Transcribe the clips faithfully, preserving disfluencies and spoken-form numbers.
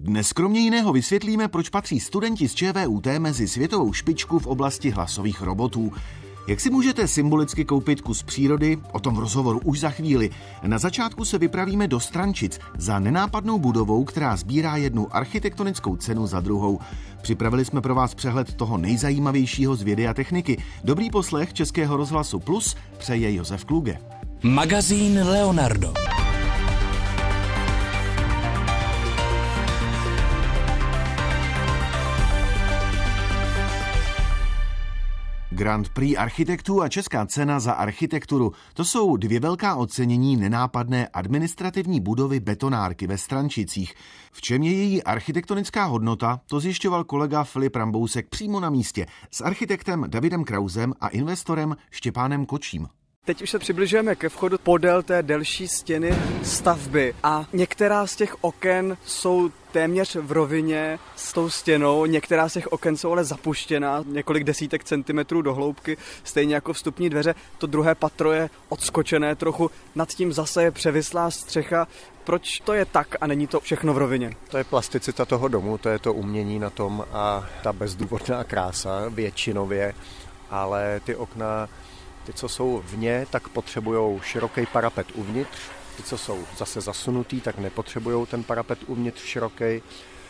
Dnes kromě jiného vysvětlíme, proč patří studenti z ČVUT mezi světovou špičku v oblasti hlasových robotů. Jak si můžete symbolicky koupit kus přírody? O tom v rozhovoru už za chvíli. Na začátku se vypravíme do Strančic za nenápadnou budovou, která sbírá jednu architektonickou cenu za druhou. Připravili jsme pro vás přehled toho nejzajímavějšího z vědy a techniky. Dobrý poslech Českého rozhlasu Plus přeje Josef Kluge. Magazín Leonardo. Grand Prix architektů a Česká cena za architekturu. To jsou dvě velká ocenění nenápadné administrativní budovy betonárky ve Strančicích. V čem je její architektonická hodnota, to zjišťoval kolega Filip Rambousek přímo na místě s architektem Davidem Krausem a investorem Štěpánem Kočím. Teď už se přibližujeme ke vchodu podél té delší stěny stavby a některá z těch oken jsou téměř v rovině s tou stěnou, některá z těch oken jsou ale zapuštěná, několik desítek centimetrů do hloubky, stejně jako vstupní dveře. To druhé patro je odskočené trochu, nad tím zase je převislá střecha. Proč to je tak a není to všechno v rovině? To je plasticita toho domu, to je to umění na tom a ta bezdůvodná krása většinově, ale ty okna, ty, co jsou vně, tak potřebují široký parapet uvnitř. Ty, co jsou zase zasunutý, tak nepotřebují ten parapet uvnitř široký.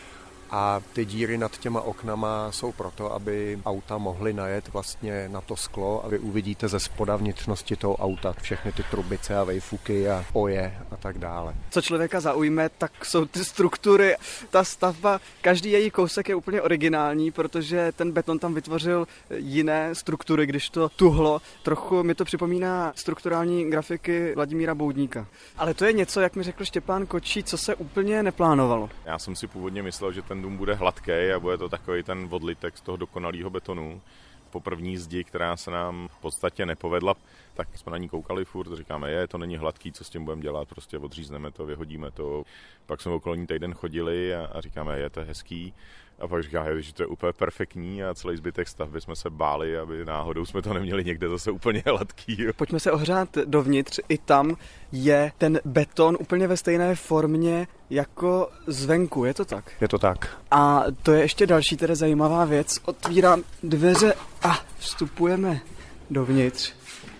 A ty díry nad těma oknama jsou proto, aby auta mohly najet vlastně na to sklo a vy uvidíte ze spoda vnitřnosti toho auta všechny ty trubice a vejfuky a oje a tak dále. Co člověka zaujme, tak jsou ty struktury. Ta stavba, každý její kousek je úplně originální, protože ten beton tam vytvořil jiné struktury, když to tuhlo. Trochu mi to připomíná strukturální grafiky Vladimíra Boudníka. Ale to je něco, jak mi řekl Štěpán Kočí, co se úplně neplánovalo. Já jsem si původně myslel, že ten dům bude hladký a bude to takový ten odlitek z toho dokonalého betonu. Po první zdi, která se nám v podstatě nepovedla, tak jsme na ní koukali furt, říkáme, je, to není hladký, co s tím budeme dělat, prostě odřízneme to, vyhodíme to. Pak jsme okolo ní týden chodili a, a říkáme, je, to je hezký. A pak říkáme, že to je úplně perfektní a celý zbytek stavby jsme se báli, aby náhodou jsme to neměli někde zase úplně hladký. Pojďme se ohřát dovnitř, i tam je ten beton úplně ve stejné formě jako zvenku, je to tak? Je to tak. A to je ještě další teda zajímavá věc. Otvírám dveře a vstupujeme dovnitř.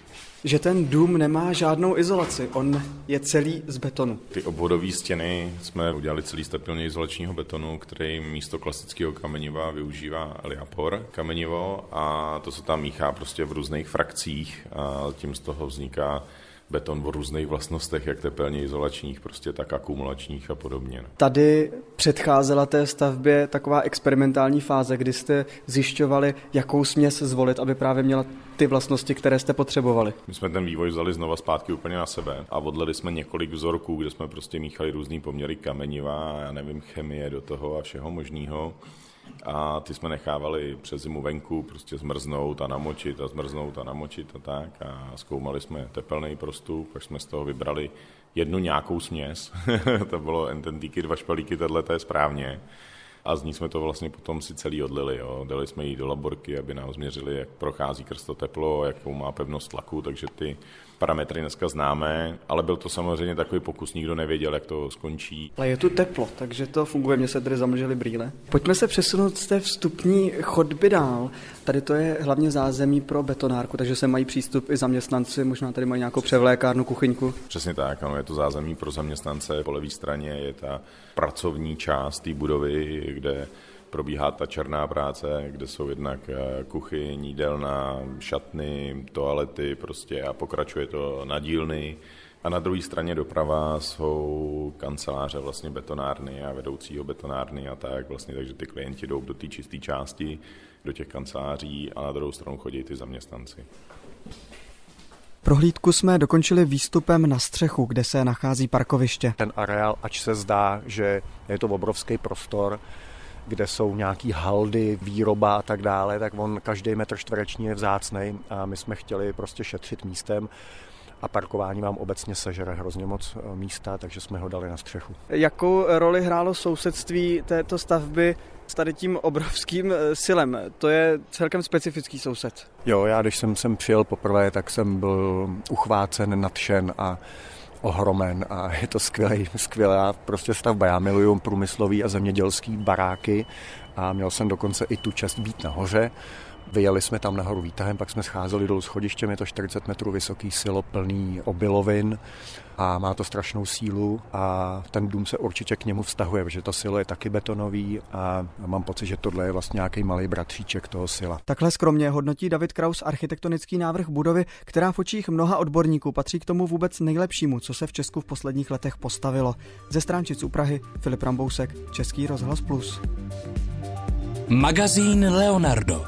Že ten dům nemá žádnou izolaci, on je celý z betonu. Ty obvodové stěny jsme udělali celý stabilně izolačního betonu, který místo klasického kameniva využívá Eliapor kamenivo a to se tam míchá prostě v různých frakcích a tím z toho vzniká beton v různých vlastnostech, jak tepelně izolačních, prostě tak akumulačních a podobně. Tady předcházela té stavbě taková experimentální fáze, kdy jste zjišťovali, jakou směs zvolit, aby právě měla ty vlastnosti, které jste potřebovali. My jsme ten vývoj vzali znova zpátky úplně na sebe a odlili jsme několik vzorků, kde jsme prostě míchali různý poměry kameniva, já nevím, chemie do toho a všeho možného. A ty jsme nechávali přes zimu venku prostě zmrznout a namočit a zmrznout a namočit a tak a zkoumali jsme tepelný prostup, pak jsme z toho vybrali jednu nějakou směs, to bylo ententíky, dva špalíky, tohle je správně a z ní jsme to vlastně potom si celý odlili, jo. Dali jsme ji do laborky, aby nám změřili, jak prochází krz to teplo, jakou má pevnost tlaku, takže ty parametry dneska známe, ale byl to samozřejmě takový pokus, nikdo nevěděl, jak to skončí. Ale je tu teplo, takže to funguje, mě se tady zamlžily brýle. Pojďme se přesunout z té vstupní chodby dál. Tady to je hlavně zázemí pro betonárku, takže se mají přístup i zaměstnanci, možná tady mají nějakou převlékárnu, kuchyňku. Přesně tak, ano, je to zázemí pro zaměstnance, po levé straně je ta pracovní část té budovy, kde probíhá ta černá práce, kde jsou jednak kuchyň, jídelna, šatny, toalety prostě a pokračuje to na dílny. A na druhé straně doprava jsou kanceláře vlastně betonárny a vedoucího betonárny a tak vlastně, takže ty klienti jdou do té čisté části, do těch kanceláří a na druhou stranu chodí ty zaměstnanci. Prohlídku jsme dokončili výstupem na střechu, kde se nachází parkoviště. Ten areál, ač se zdá, že je to obrovský prostor, kde jsou nějaký haldy, výroba a tak dále, tak on každý metr čtvereční je vzácnej a my jsme chtěli prostě šetřit místem a parkování vám obecně sežere hrozně moc místa, takže jsme ho dali na střechu. Jakou roli hrálo sousedství této stavby s tady tím obrovským silem? To je celkem specifický soused. Jo, já když jsem sem přijel poprvé, tak jsem byl uchvácen, nadšen a ohromen a je to skvělý, skvělá prostě stavba. Já miluju průmyslový a zemědělský baráky a měl jsem dokonce i tu čest být nahoře. Vyjeli jsme tam nahoru výtahem, pak jsme scházeli dolů schodištěm, je to čtyřicet metrů vysoký silo plný obilovin a má to strašnou sílu a ten dům se určitě k němu vztahuje, protože to silo je taky betonový a mám pocit, že tohle je vlastně nějaký malý bratříček toho sila. Takhle skromně hodnotí David Kraus architektonický návrh budovy, která v očích mnoha odborníků patří k tomu vůbec nejlepšímu, co se v Česku v posledních letech postavilo. Ze Stránčic u Prahy Filip Rambousek, Český rozhlas Plus. Magazín Leonardo.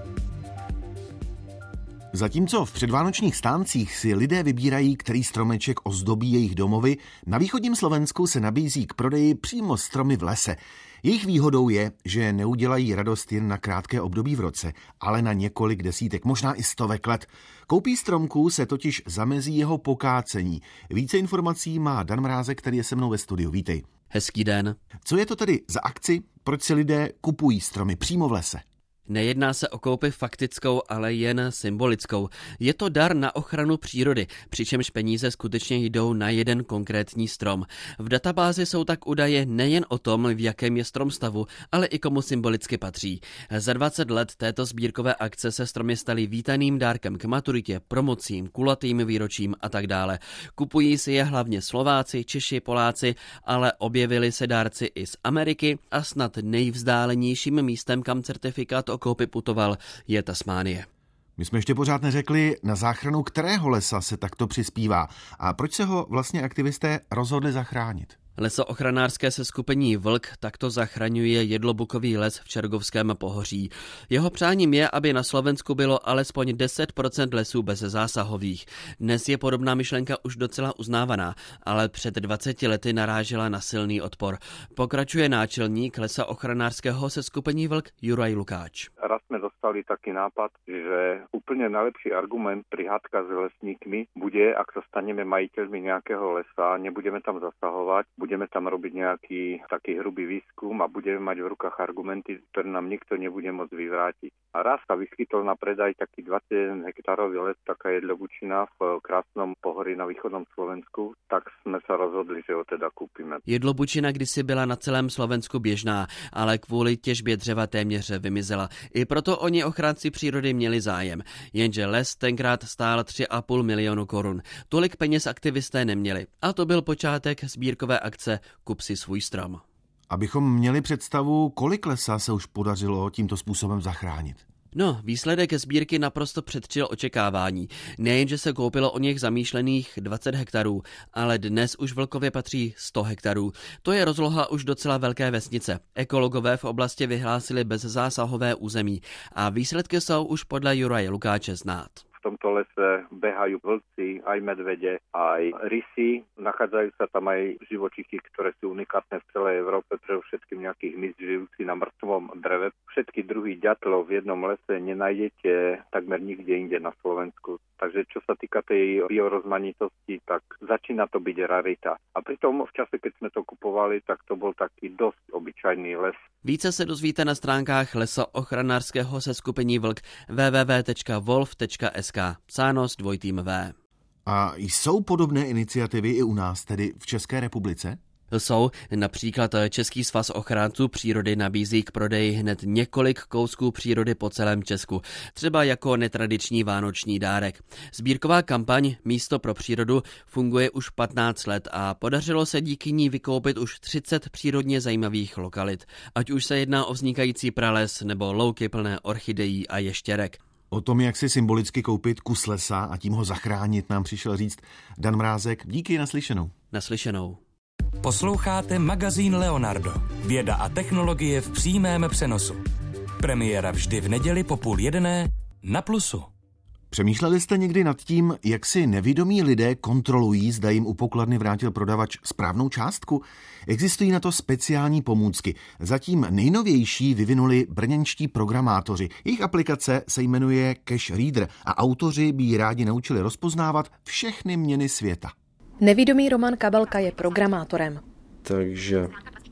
Zatímco v předvánočních stáncích si lidé vybírají, který stromeček ozdobí jejich domovy, na východním Slovensku se nabízí k prodeji přímo stromy v lese. Jejich výhodou je, že neudělají radost jen na krátké období v roce, ale na několik desítek, možná i stovek let. Koupí stromků se totiž zamezí jeho pokácení. Více informací má Dan Mrázek, který je se mnou ve studiu. Vítej. Hezký den. Co je to tedy za akci? Proč si lidé kupují stromy přímo v lese? Nejedná se o koupi faktickou, ale jen symbolickou. Je to dar na ochranu přírody, přičemž peníze skutečně jdou na jeden konkrétní strom. V databázi jsou tak údaje nejen o tom, v jakém je strom stavu, ale i komu symbolicky patří. Za dvacet let této sbírkové akce se stromy staly vítaným dárkem k maturitě, promocím, kulatým výročím a tak dále. Kupují si je hlavně Slováci, Češi, Poláci, ale objevili se dárci i z Ameriky a snad nejvzdálenějším místem, kam certifikát o koupi putoval, je Tasmánie. My jsme ještě pořád neřekli, na záchranu kterého lesa se takto přispívá a proč se ho vlastně aktivisté rozhodli zachránit. Lesoochranářské seskupení Vlk takto zachraňuje jedlobukový les v Čergovském pohoří. Jeho přáním je, aby na Slovensku bylo alespoň deset procent lesů bezzásahových. Dnes je podobná myšlenka už docela uznávaná, ale před dvaceti lety narážela na silný odpor. Pokračuje náčelník lesoochranářského seskupení Vlk Juraj Lukáč. Raz jsme dostali taký nápad, že úplně najlepší argument pri hádkach s lesníkmi bude, ak sa staneme majiteľmi nejakého lesa, nebudeme tam zasahovať, budeme tam robiť nejaký taký hrubý výskum a budeme mať v rukách argumenty, ktoré nám nikto nebude môcť vyvrátiť. A raz sa vyskytol na predaj taký dvadsaťjeden hektárový les, taká jedlobučina v krásnom pohorí na východnom Slovensku, tak sme sa rozhodli, že ho teda kúpime. Jedlobučina kdysi byla na celém Slovensku běžná, ale kvůli těžbě dřeva téměř vymizela. I proto oni ochránci přírody měli zájem. Jenže les tenkrát stál tři a půl milionu korun. Tolik peněz aktivisté neměli. A to byl počátek sbírkové akce Kup si svůj strom. Abychom měli představu, kolik lesa se už podařilo tímto způsobem zachránit. No, výsledek sbírky naprosto předčil očekávání. Nejenže se koupilo o něch zamýšlených dvacet hektarů, ale dnes už Vlkově patří sto hektarů. To je rozloha už docela velké vesnice. Ekologové v oblasti vyhlásili bezzásahové území a výsledky jsou už podle Juraje Lukáče znát. V tomto lese behajú vlci, aj medvede, aj rysy. Nachádzajú sa tam aj živočichy, ktoré sú unikátne v celej Európe, predovšetkým nejakých hmyz žijúci na mŕtvom dreve. Všetky druhy ďatlov v jednom lese nenájdete takmer nikde inde na Slovensku. Takže čo sa týka tej biorozmanitosti, tak začína to byť rarita. A pritom v čase, keď sme to kupovali, tak to bol taký dosť obyčajný les. Více se dozvíte na stránkách lesoochranářského seskupení Vlk w w w tečka wolf tečka s k. Psáno s dvojitým V. A jsou podobné iniciativy i u nás, tedy v České republice? Jsou. Například Český svaz ochránců přírody nabízí k prodeji hned několik kousků přírody po celém Česku, třeba jako netradiční vánoční dárek. Sbírková kampaň Místo pro přírodu funguje už patnáct let a podařilo se díky ní vykoupit už třicet přírodně zajímavých lokalit, ať už se jedná o vznikající prales nebo louky plné orchidejí a ještěrek. O tom, jak si symbolicky koupit kus lesa a tím ho zachránit, nám přišel říct Dan Mrázek. Díky, naslyšenou. Naslyšenou. Posloucháte magazín Leonardo. Věda a technologie v přímém přenosu. Premiéra vždy v neděli po půl jedné na Plusu. Přemýšleli jste někdy nad tím, jak si nevědomí lidé kontrolují, zda jim u pokladny vrátil prodavač správnou částku? Existují na to speciální pomůcky. Zatím nejnovější vyvinuli brněnští programátoři. Jejich aplikace se jmenuje Cash Reader a autoři by ji rádi naučili rozpoznávat všechny měny světa. Nevidomý Roman Kabelka je programátorem. Takže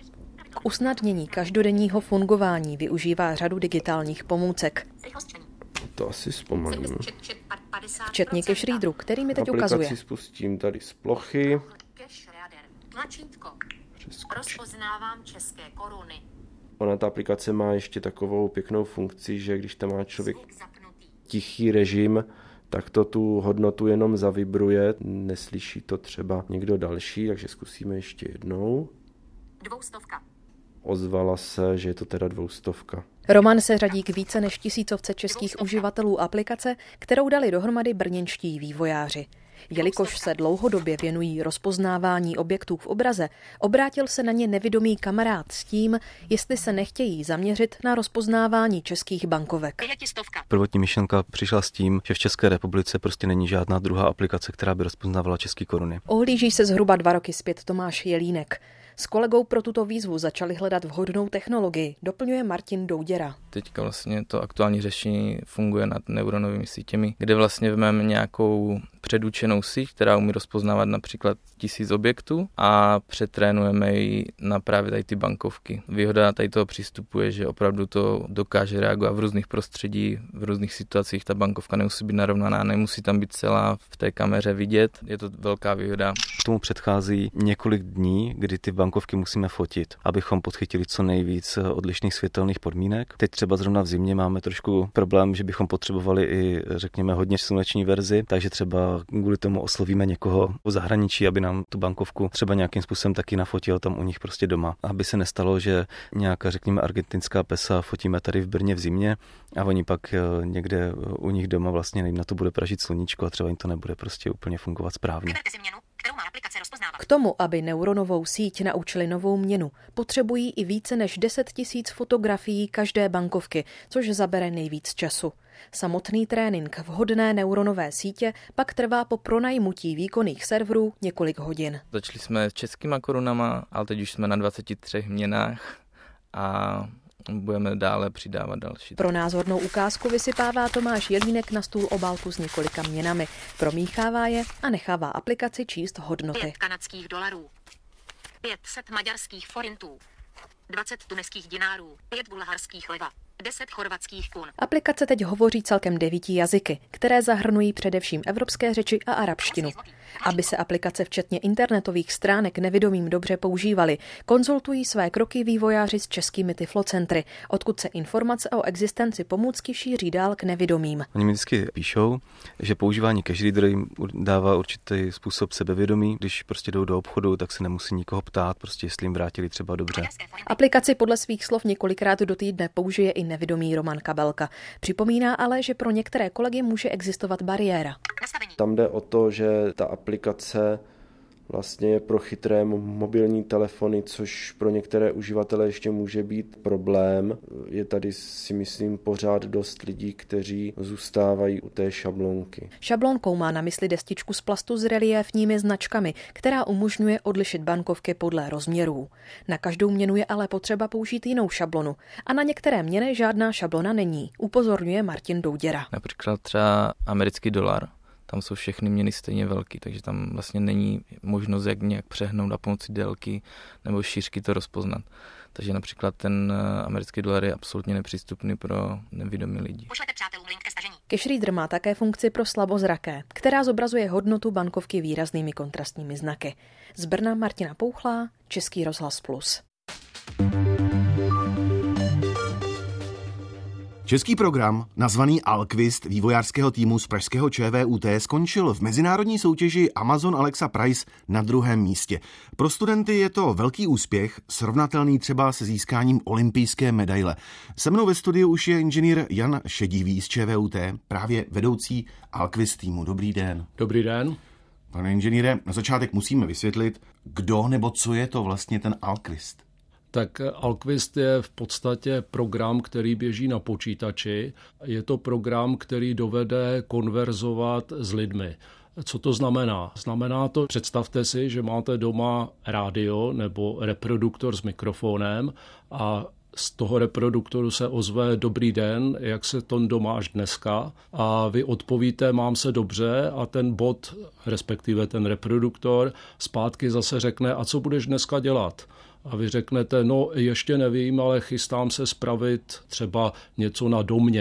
K usnadnění každodenního fungování využívá řadu digitálních pomůcek. To asi zpomalím. Včetně cash readeru, který mi teď ukazuje. Aplikaci spustím tady z plochy. Rozpoznávám české koruny. Ona ta aplikace má ještě takovou pěknou funkci, že když tam má člověk tichý režim, tak to tu hodnotu jenom zavibruje, neslyší to třeba někdo další, takže zkusíme ještě jednou. Dvoustovka. Ozvala se, že je to teda dvoustovka. Roman se řadí k více než tisícovce českých uživatelů aplikace, kterou dali dohromady brněnští vývojáři. Jelikož se dlouhodobě věnují rozpoznávání objektů v obraze, obrátil se na ně nevidomý kamarád s tím, jestli se nechtějí zaměřit na rozpoznávání českých bankovek. Prvotní myšlenka přišla s tím, že v České republice prostě není žádná druhá aplikace, která by rozpoznávala české koruny. Ohlíží se zhruba dva roky zpět Tomáš Jelínek. S kolegou pro tuto výzvu začali hledat vhodnou technologii, doplňuje Martin Douděra. Teďka vlastně to aktuální řešení funguje nad neuronovými sítěmi, kde vlastně vezmeme nějakou předučenou síť, která umí rozpoznávat například tisíc objektů a přetrénujeme ji na právě tady ty bankovky. Výhoda tady toho přístupu je, že opravdu to dokáže reagovat v různých prostředí, v různých situacích. Ta bankovka nemusí být narovnaná, nemusí tam být celá v té kameře vidět. Je to velká výhoda. K tomu předchází několik dní, kdy ty bankovky musíme fotit, abychom podchytili co nejvíc odlišných světelných podmínek. Teď třeba zrovna v zimě máme trošku problém, že bychom potřebovali i, řekněme, hodně sluneční verzi, takže třeba kvůli tomu oslovíme někoho v zahraničí, aby nám tu bankovku třeba nějakým způsobem taky nafotil tam u nich prostě doma. Aby se nestalo, že nějaká, řekněme, argentinská pesa fotíme tady v Brně v zimě a oni pak někde u nich doma vlastně jim na to bude pražit sluníčko a třeba jim to nebude prostě úplně fungovat správně. K tomu, aby neuronovou síť naučili novou měnu, potřebují i více než deset tisíc fotografií každé bankovky, což zabere nejvíc času. Samotný trénink vhodné neuronové sítě pak trvá po pronajmutí výkonných serverů několik hodin. Začali jsme s českýma korunama, ale teď už jsme na dvaceti třech měnách a budeme dále přidávat další. Pro názornou ukázku vysypává Tomáš Jelínek na stůl obálku s několika měnami. Promíchává je a nechává aplikaci číst hodnoty. Pět kanadských dolarů, pět set maďarských forintů, dvacet tuneských dinárů, pět bulharských leva, deset chorvatských kun. Aplikace teď hovoří celkem devíti jazyky, které zahrnují především evropské řeči a arabštinu. Aby se aplikace včetně internetových stránek nevidomým dobře používaly, konzultují své kroky vývojáři s českými tyflocentry, odkud se informace o existenci pomůcky šíří dál k nevidomým. Oni mi vždycky píšou, že používání cash readeru jim dává určitý způsob sebevědomí. Když prostě jdou do obchodu, tak se nemusí nikoho ptát, prostě jestli jim vrátili třeba dobře. Aplikaci podle svých slov několikrát do týdne použije i nevidomý Roman Kabelka. Připomíná ale, že pro některé kolegy může existovat bariéra. Tam jde o to, že ta aplikace vlastně je pro chytré mobilní telefony, což pro některé uživatele ještě může být problém. Je tady, si myslím, pořád dost lidí, kteří zůstávají u té šablonky. Šablonkou má na mysli destičku z plastu s reliéfními značkami, která umožňuje odlišit bankovky podle rozměrů. Na každou měnu je ale potřeba použít jinou šablonu a na některé měny žádná šablona není, upozorňuje Martin Douděra. Například třeba americký dolar. Tam jsou všechny měny stejně velký, takže tam vlastně není možnost jak nějak přehnout a pomocí délky nebo šířky to rozpoznat. Takže například ten americký dolar je absolutně nepřístupný pro nevidomí lidi. Cash reader má také funkci pro slabozraké, která zobrazuje hodnotu bankovky výraznými kontrastními znaky. Z Brna Martina Pouchlá, Český rozhlas Plus. Český program, nazvaný Alquist vývojářského týmu z pražského ČVUT, skončil v mezinárodní soutěži Amazon Alexa Prize na druhém místě. Pro studenty je to velký úspěch, srovnatelný třeba se získáním olympijské medaile. Se mnou ve studiu už je inženýr Jan Šedivý z ČVUT, právě vedoucí Alquist týmu. Dobrý den. Dobrý den. Pane inženýre, na začátek musíme vysvětlit, kdo nebo co je to vlastně ten Alquist. Tak Alquist je v podstatě program, který běží na počítači. Je to program, který dovede konverzovat s lidmi. Co to znamená? Znamená to, představte si, že máte doma rádio nebo reproduktor s mikrofonem a z toho reproduktoru se ozve dobrý den, jak se to máš dneska a vy odpovíte mám se dobře a ten bot, respektive ten reproduktor zpátky zase řekne a co budeš dneska dělat? A vy řeknete, no ještě nevím, ale chystám se spravit třeba něco na domě.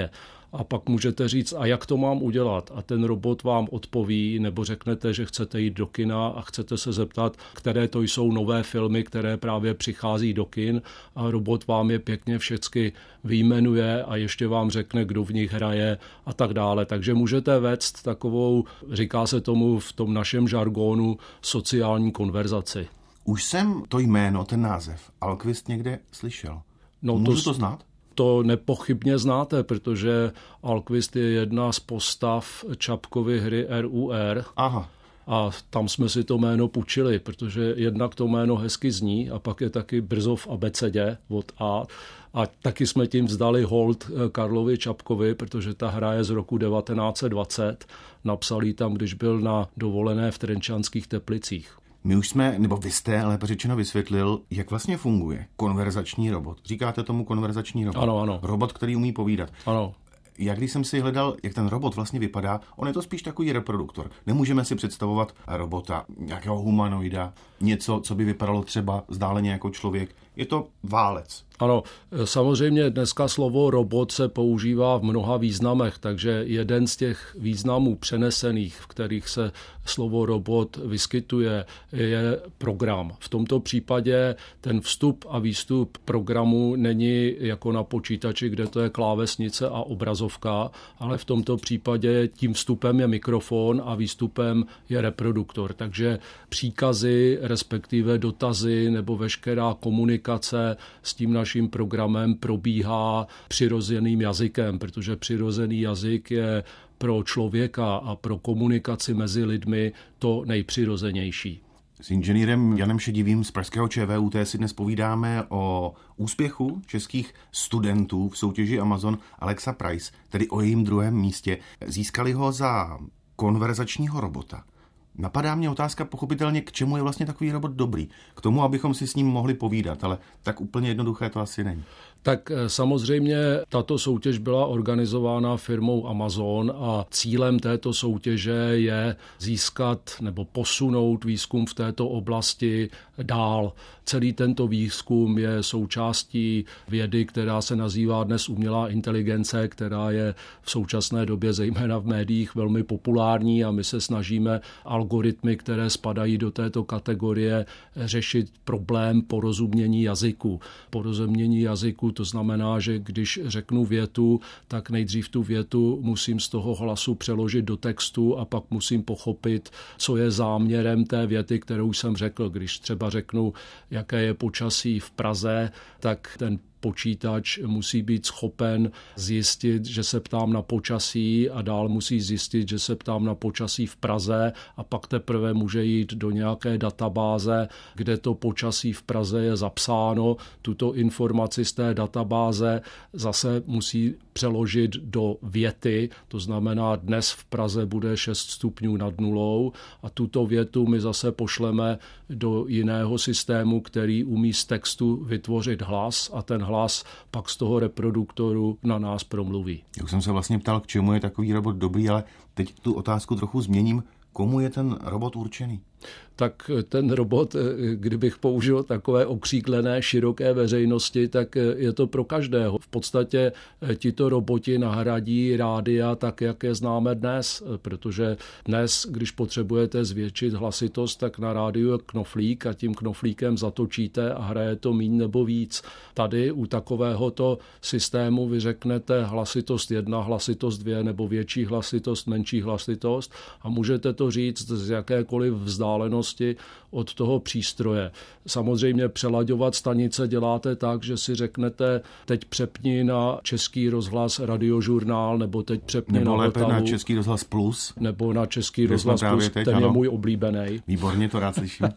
a pak můžete říct, a jak to mám udělat? A ten robot vám odpoví, nebo řeknete, že chcete jít do kina a chcete se zeptat, které to jsou nové filmy, které právě přichází do kin, a robot vám je pěkně všechny vyjmenuje a ještě vám řekne, kdo v nich hraje a tak dále. Takže můžete vést takovou, říká se tomu v tom našem žargonu, sociální konverzaci. Už jsem to jméno, ten název Alquist někde slyšel. No, Můžu to, to znát? To nepochybně znáte, protože Alquist je jedna z postav Čapkovy hry R U R. Aha. A tam jsme si to jméno půjčili, protože jednak to jméno hezky zní a pak je taky brzo v abecedě od A. A taky jsme tím vzdali hold Karlovi Čapkovi, protože ta hra je z roku devatenáct set dvacet. Napsal ji tam, když byl na dovolené v Trenčanských Teplicích. My už jsme, nebo vy jste lépe řečeno vysvětlil, jak vlastně funguje konverzační robot. Říkáte tomu konverzační robot? Ano, ano. Robot, který umí povídat. Ano. Já když jsem si hledal, jak ten robot vlastně vypadá, on je to spíš takový reproduktor. Nemůžeme si představovat robota, nějakého humanoida, něco, co by vypadalo třeba vzdáleně jako člověk. Je to válec. Ano, samozřejmě dneska slovo robot se používá v mnoha významech, takže jeden z těch významů přenesených, v kterých se slovo robot vyskytuje, je program. V tomto případě ten vstup a výstup programu není jako na počítači, kde to je klávesnice a obrazovka, ale v tomto případě tím vstupem je mikrofon a výstupem je reproduktor. Takže příkazy, respektive dotazy nebo veškerá komunikace s tím naším programem probíhá přirozeným jazykem, protože přirozený jazyk je pro člověka a pro komunikaci mezi lidmi to nejpřirozenější. S inženýrem Janem Šedivým z pražského ČVUT si dnes povídáme o úspěchu českých studentů v soutěži Amazon Alexa Prize, tedy o jejím druhém místě. Získali ho za konverzačního robota. Napadá mě otázka pochopitelně, k čemu je vlastně takový robot dobrý. K tomu, abychom si s ním mohli povídat, ale tak úplně jednoduché to asi není. Tak samozřejmě tato soutěž byla organizována firmou Amazon a cílem této soutěže je získat nebo posunout výzkum v této oblasti dál. Celý tento výzkum je součástí vědy, která se nazývá dnes umělá inteligence, která je v současné době zejména v médiích velmi populární a my se snažíme algoritmy, které spadají do této kategorie, řešit problém porozumění jazyku. Porozumění jazyku to znamená, že když řeknu větu, tak nejdřív tu větu musím z toho hlasu přeložit do textu a pak musím pochopit, co je záměrem té věty, kterou jsem řekl. Když třeba řeknu, jaké je počasí v Praze, tak ten počítač musí být schopen zjistit, že se ptám na počasí a dál musí zjistit, že se ptám na počasí v Praze a pak teprve může jít do nějaké databáze, kde to počasí v Praze je zapsáno. Tuto informaci z té databáze zase musí přeložit do věty, to znamená dnes v Praze bude šest stupňů nad nulou a tuto větu my zase pošleme do jiného systému, který umí z textu vytvořit hlas a ten hlas pak z toho reproduktoru na nás promluví. Já jsem se vlastně ptal, k čemu je takový robot dobrý, ale teď tu otázku trochu změním. Komu je ten robot určený? Tak ten robot, kdybych použil takové okříklené široké veřejnosti, tak je to pro každého. V podstatě tito roboti nahradí rádia tak, jak je známe dnes, protože dnes, když potřebujete zvětšit hlasitost, tak na rádiu je knoflík a tím knoflíkem zatočíte a hraje to míň nebo víc. Tady u takovéhoto systému vy řeknete hlasitost jedna, hlasitost dvě nebo větší hlasitost, menší hlasitost a můžete to říct z jakékoliv vzdálenosti od toho přístroje. Samozřejmě přelaďovat stanice děláte tak, že si řeknete, teď přepni na Český rozhlas Radiožurnál, nebo teď přepni nebo na lépe Vltavu, na Český rozhlas Plus. Nebo na Český rozhlas Plus, teď, ten ano. je můj oblíbený. Výborně, to rád slyším.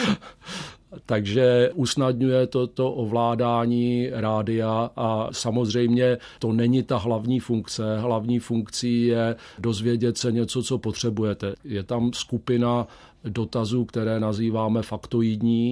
Takže usnadňuje to, to ovládání rádia a samozřejmě to není ta hlavní funkce. Hlavní funkcí je dozvědět se něco, co potřebujete. Je tam skupina dotazů, které nazýváme faktoidní.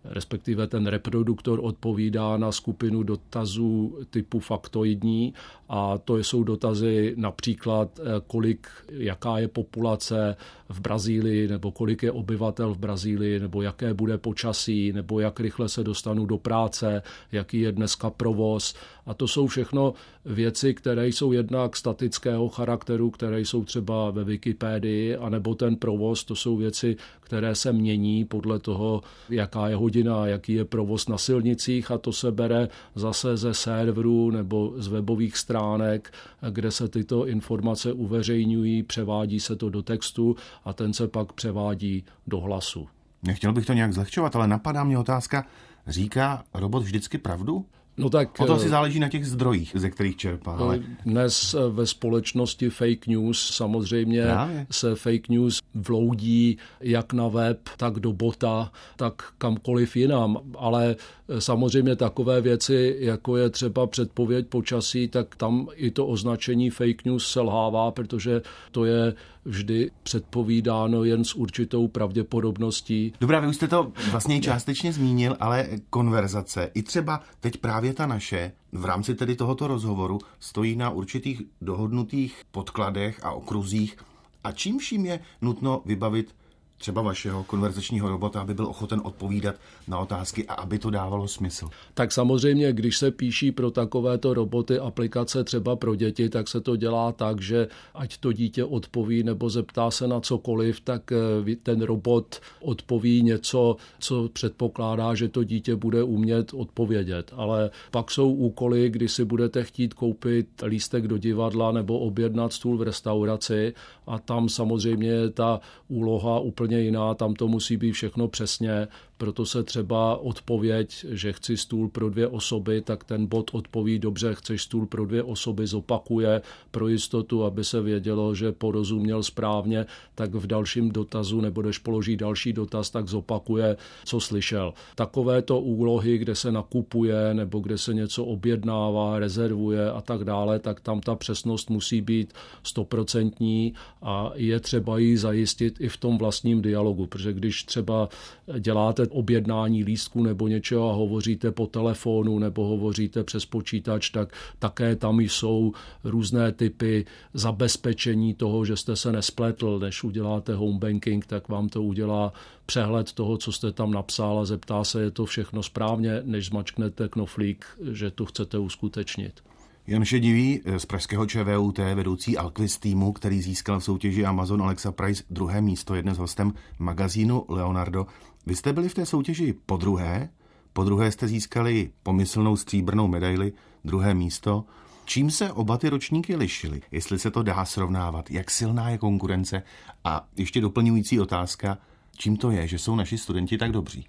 respektive ten reproduktor odpovídá na skupinu dotazů typu faktoidní a to jsou dotazy například kolik, jaká je populace v Brazílii, nebo kolik je obyvatel v Brazílii, nebo jaké bude počasí, nebo jak rychle se dostanu do práce, jaký je dneska provoz. A to jsou všechno věci, které jsou jednak statického charakteru, které jsou třeba ve Wikipedii, anebo ten provoz, to jsou věci, které se mění podle toho, jaká je hodina, jaký je provoz na silnicích a to se bere zase ze serverů nebo z webových stránek, kde se tyto informace uveřejňují, převádí se to do textu a ten se pak převádí do hlasu. Nechtěl bych to nějak zlehčovat, ale napadá mě otázka, říká robot vždycky pravdu? No tak, o to si záleží na těch zdrojích, ze kterých čerpá. Ale... Dnes ve společnosti fake news samozřejmě Právě. se fake news vloudí jak na web, tak do bota, tak kamkoliv jinam. Ale samozřejmě takové věci, jako je třeba předpověď počasí, tak tam i to označení fake news selhává, protože to je vždy předpovídáno jen s určitou pravděpodobností. Dobrá, vy už jste to vlastně částečně zmínil, ale konverzace, i třeba teď právě ta naše, v rámci tedy tohoto rozhovoru, stojí na určitých dohodnutých podkladech a okruzích. A čím vším je nutno vybavit třeba vašeho konverzačního robota, aby byl ochoten odpovídat na otázky a aby to dávalo smysl? Tak samozřejmě, když se píší pro takovéto roboty aplikace třeba pro děti, tak se to dělá tak, že ať to dítě odpoví nebo zeptá se na cokoliv, tak ten robot odpoví něco, co předpokládá, že to dítě bude umět odpovědět. Ale pak jsou úkoly, kdy si budete chtít koupit lístek do divadla nebo objednat stůl v restauraci a tam samozřejmě je ta úloha úplně jiná, tam to musí být všechno přesně, proto se třeba odpověď, že chci stůl pro dvě osoby, tak ten bot odpoví dobře, chceš stůl pro dvě osoby, zopakuje pro jistotu, aby se vědělo, že porozuměl správně, tak v dalším dotazu, nebo když položí další dotaz, tak zopakuje, co slyšel. Takovéto úlohy, kde se nakupuje, nebo kde se něco objednává, rezervuje a tak dále, tak tam ta přesnost musí být stoprocentní a je třeba ji zajistit i v tom vlastním dialogu, protože když třeba děláte objednání lístku nebo něčeho a hovoříte po telefonu nebo hovoříte přes počítač, tak také tam jsou různé typy zabezpečení toho, že jste se nespletl. Než uděláte home banking, tak vám to udělá přehled toho, co jste tam napsal a zeptá se, je to všechno správně, než zmačknete knoflík, že to chcete uskutečnit. Jan Šedivý z pražského ČVUT, vedoucí Alquiz týmu, který získal v soutěži Amazon Alexa Prize druhé místo, je dnes hostem magazínu Leonardo. Vy jste byli v té soutěži po druhé, po druhé jste získali pomyslnou stříbrnou medaili, druhé místo. Čím se oba ty ročníky lišily? Jestli se to dá srovnávat? Jak silná je konkurence? A ještě doplňující otázka, čím to je, že jsou naši studenti tak dobří?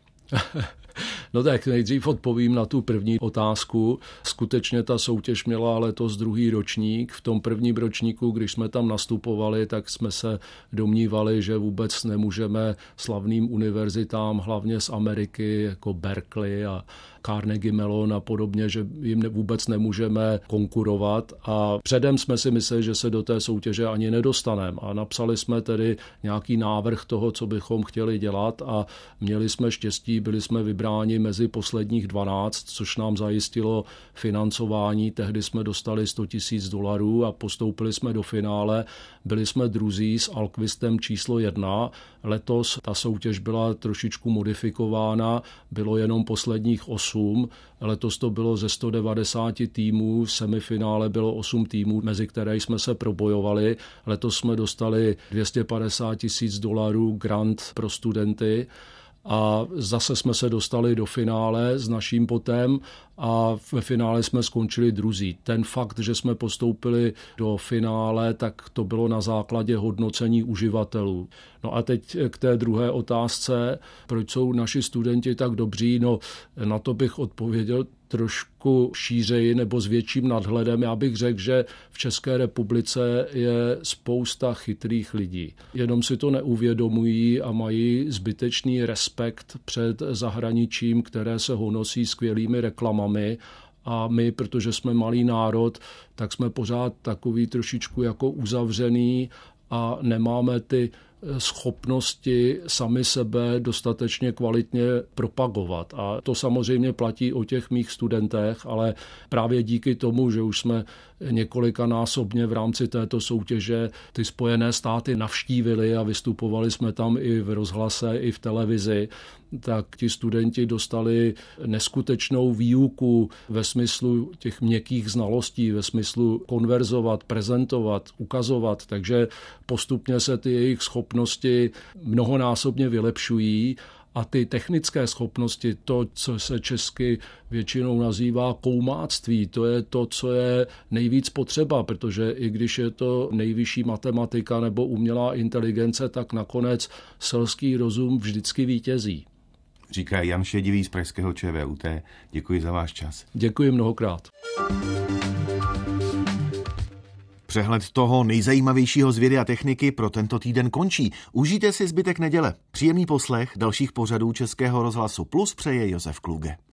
No tak nejdřív odpovím na tu první otázku. Skutečně ta soutěž měla letos druhý ročník. V tom prvním ročníku, když jsme tam nastupovali, tak jsme se domnívali, že vůbec nemůžeme slavným univerzitám, hlavně z Ameriky, jako Berkeley a Carnegie Mellon a podobně, že jim vůbec nemůžeme konkurovat a předem jsme si mysleli, že se do té soutěže ani nedostaneme a napsali jsme tedy nějaký návrh toho, co bychom chtěli dělat a měli jsme štěstí, byli jsme vybráni mezi posledních dvanáct, což nám zajistilo financování, tehdy jsme dostali sto tisíc dolarů a postoupili jsme do finále, byli jsme druzí s Alquistem číslo jedna, letos ta soutěž byla trošičku modifikována, bylo jenom posledních osm, letos to bylo ze sto devadesát týmů, v semifinále bylo osm týmů, mezi které jsme se probojovali, letos jsme dostali dvě stě padesát tisíc dolarů grant pro studenty a zase jsme se dostali do finále s naším botem a ve finále jsme skončili druzí. Ten fakt, že jsme postoupili do finále, tak to bylo na základě hodnocení uživatelů. No a teď k té druhé otázce, proč jsou naši studenti tak dobří, no na to bych odpověděl trošku šířeji nebo s větším nadhledem. Já bych řekl, že v České republice je spousta chytrých lidí. Jenom si to neuvědomují a mají zbytečný respekt před zahraničím, které se honosí skvělými reklamami. A my, protože jsme malý národ, tak jsme pořád takový trošičku jako uzavřený a nemáme ty schopnosti sami sebe dostatečně kvalitně propagovat. A to samozřejmě platí o těch mých studentech, ale právě díky tomu, že už jsme několikanásobně v rámci této soutěže ty Spojené státy navštívili a vystupovali jsme tam i v rozhlase, i v televizi, tak ti studenti dostali neskutečnou výuku ve smyslu těch měkkých znalostí, ve smyslu konverzovat, prezentovat, ukazovat, takže postupně se ty jejich schopnosti mnohonásobně vylepšují. A ty technické schopnosti, to, co se česky většinou nazývá koumáctví, to je to, co je nejvíc potřeba, protože i když je to nejvyšší matematika nebo umělá inteligence, tak nakonec selský rozum vždycky vítězí. Říká Jan Šedivý z pražského ČVUT. Děkuji za váš čas. Děkuji mnohokrát. Přehled toho nejzajímavějšího z vědy a techniky pro tento týden končí. Užijte si zbytek neděle. Příjemný poslech dalších pořadů Českého rozhlasu Plus přeje Josef Kluge.